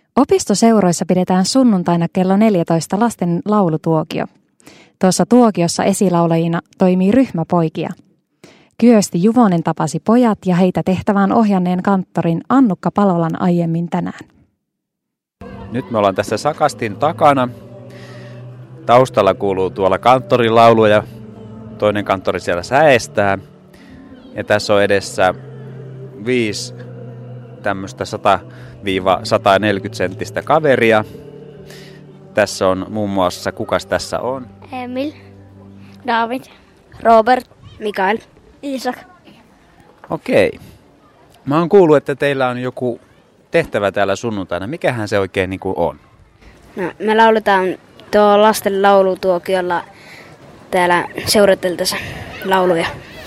Opistoseuroissa pidetään sunnuntaina kello 14 lasten laulutuokio. Tuossa tuokiossa esilaulajina toimii ryhmä poikia. Kyösti Juvonen tapasi pojat ja heitä tehtävään ohjanneen kanttorin Annukka Palolan aiemmin tänään. Nyt me ollaan tässä sakastin takana. Taustalla kuuluu tuolla kanttorin laulu ja toinen kanttori siellä säestää. Ja tässä on edessä 5 tämmöistä 100-140 senttistä kaveria. Tässä on muun muassa, kukas tässä on? Emil, David, Robert, Mikael, Isak. Okei. Mä oon kuullut, että teillä on joku tehtävä täällä sunnuntaina. Mikähän se oikein niin kuin on? No, me lauletaan tuo lasten laulutuokiolla täällä seurateltaessa lauluja.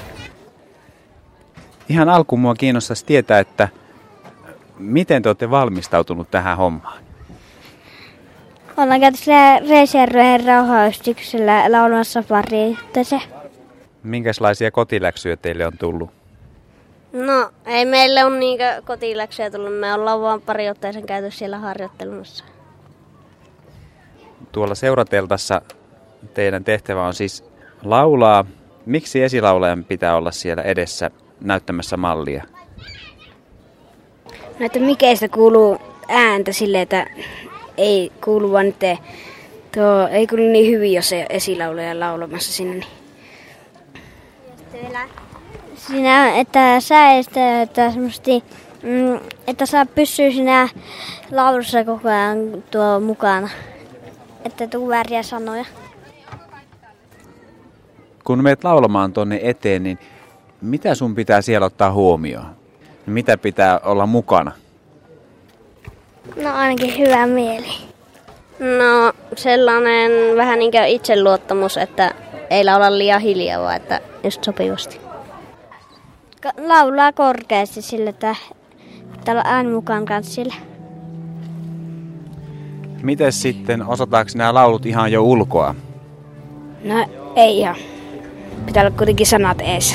Ihan alkuun mua kiinnostaisi tietää, että miten te olette valmistautunut tähän hommaan? Ollaan käyty siellä Reisjärven rauhayhdistyksellä laulamassa pari yhteensä. Minkälaisia kotiläksyjä teille on tullut? No, ei meille ole niinkö kotiläksyjä tullut. Me ollaan vaan pari otteeseen käyty siellä harjoittelemassa. Tuolla seurateltassa teidän tehtävä on siis laulaa. Miksi esilaulajan pitää olla siellä edessä näyttämässä mallia? No, että mikeistä kuuluu ääntä silleen, että ei kuulu vaan nyt, ei kuulu niin hyvin, jos ei esilaulaja laulamassa sinne. Siinä, että säestää, että saa pysyä siinä laulussa koko ajan tuo mukana, että tuu vääriä sanoja. Kun meet laulamaan tonne eteen, niin mitä sun pitää siellä ottaa huomioon? Mitä pitää olla mukana? No ainakin hyvä mieli. No sellainen vähän niin kuin itseluottamus, että ei laula liian hiljaa, vaan että just sopivasti. Laulaa korkeasti sillä, että pitää olla ääni mukaan kanssa sillä. Mites sitten, osataanko nämä laulut ihan jo ulkoa? No ei ihan. Pitää olla kuitenkin sanat ees.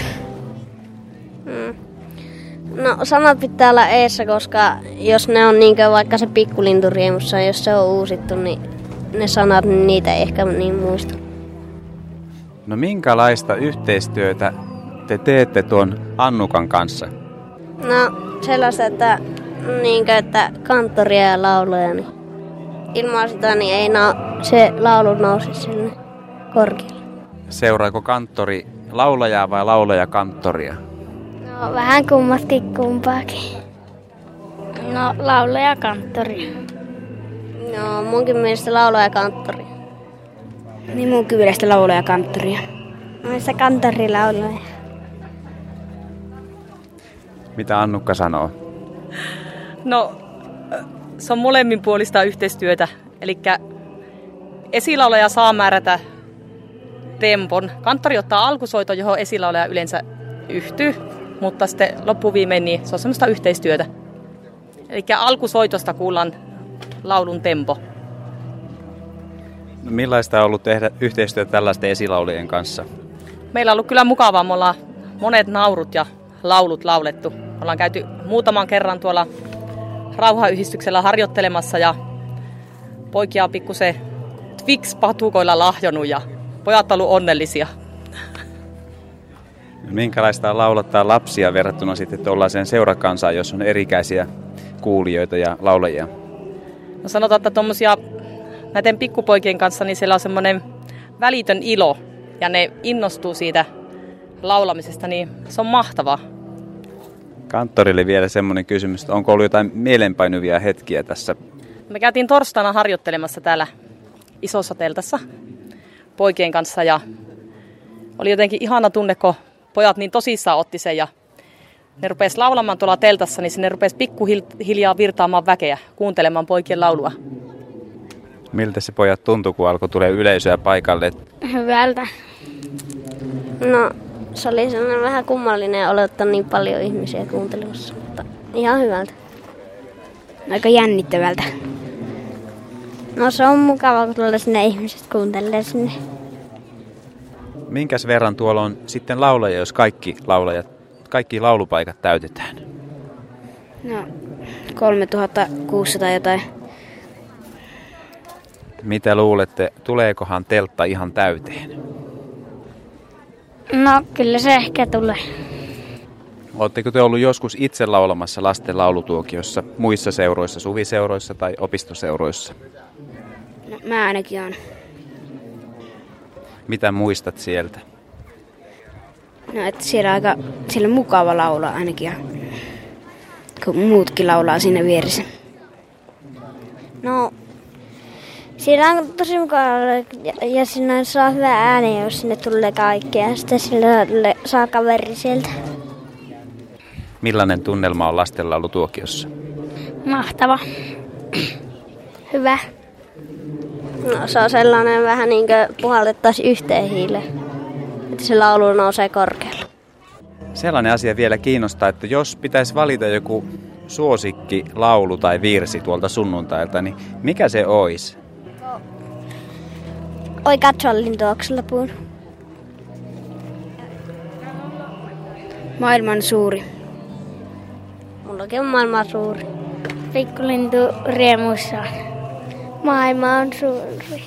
No sanat pitää olla eessä, koska jos ne on niinkö vaikka se pikkulinturiemussa, jos se on uusittu, niin ne sanat, niin niitä ei ehkä niin muista. No minkälaista yhteistyötä te teette tuon Annukan kanssa? No sellaista, että, että kanttoria ja lauluja, niin ilman sitä niin ei se laulu nousi sinne korkealle. Seuraako kanttori laulajaa vai laulaja kanttoria? No vähän kummatkin kumpaakin. No laulaja kanttoria. No munkin mielestä laulaja kanttoria. Niin munkin mielestä laulaja kanttoria. Mielestä kanttori laulaja. Mitä Annukka sanoo? No, se on molemminpuolista yhteistyötä. Eli esilaulaja saa määrätä tempon. Kanttori ottaa alkusoiton, johon esilaulaja yleensä yhtyy, mutta sitten loppuviimein niin se on semmoista yhteistyötä. Eli alkusoitosta kuullaan laulun tempo. No, millaista on ollut tehdä yhteistyötä tällaisten esilaulien kanssa? Meillä on ollut kyllä mukavaa. Me ollaan monet naurut ja laulut laulettu. Ollaan käyty muutaman kerran tuolla rauhayhdistyksellä harjoittelemassa ja poikia on pikkusen Twix-patukoilla lahjonut ja pojat on ollut onnellisia. Minkälaista on laulattaa lapsia verrattuna sitten tuollaiseen seurakansaan, jos on erikäisiä kuulijoita ja laulajia? No sanotaan, että tuommoisia näiden pikkupoikien kanssa niin siellä on semmoinen välitön ilo ja ne innostuu siitä laulamisesta, niin se on mahtavaa. Kanttorille vielä semmoinen kysymys, että onko ollut jotain mielenpainuvia hetkiä tässä? Me käytiin torstaina harjoittelemassa täällä isossa teltassa poikien kanssa ja oli jotenkin ihana tunne, kun pojat niin tosissaan otti sen ja ne rupesi laulamaan tuolla teltassa, niin sinne rupesi pikkuhiljaa virtaamaan väkeä kuuntelemaan poikien laulua. Miltä se pojat tuntui, kun alkoi tulla yleisöä paikalle? Hyvältä. No, se oli sellainen vähän kummallinen olottaa niin paljon ihmisiä kuuntelemassa, mutta ihan hyvältä. Aika jännittävältä. No se on mukava, kun tuolla sinne ihmiset kuuntelee sinne. Minkäs verran tuolla on sitten laulajia, jos kaikki laulupaikat täytetään? No, 3600 jotain Mitä luulette, tuleekohan teltta ihan täyteen? No, kyllä se ehkä tulee. Oletteko te ollut joskus itse laulamassa lasten laulutuokiossa muissa seuroissa, suviseuroissa tai opistoseuroissa? No, mä ainakin on. Mitä muistat sieltä? No, että siellä on mukava laulaa ainakin, ja kun muutkin laulaa siinä vieressä. No, siinä on tosi mukava ja siinä saa hyvä ääni, jos sinne tulee kaikkea. Ja sitten sille saa kaveri sieltä. Millainen tunnelma on lastenlaulutuokiossa? Mahtava. Hyvä. No, se on sellainen vähän niin kuin puhallettaisiin yhteen hiileen. Että se laulu nousee korkealle. Sellainen asia vielä kiinnostaa, että jos pitäisi valita joku suosikki laulu tai virsi tuolta sunnuntailta, niin mikä se olisi? Oi katsollin tuoksella puun. Maailman suuri. Mullakin on maailman suuri. Pikkulintu riemuissa. Maailma on suuri.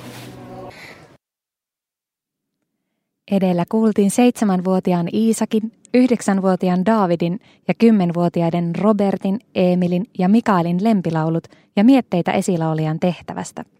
Edellä kuultiin 7-vuotiaan Iisakin, 9-vuotiaan Daavidin ja 10-vuotiaiden Robertin, Emilin ja Mikaelin lempilaulut ja mietteitä esilaulajan tehtävästä.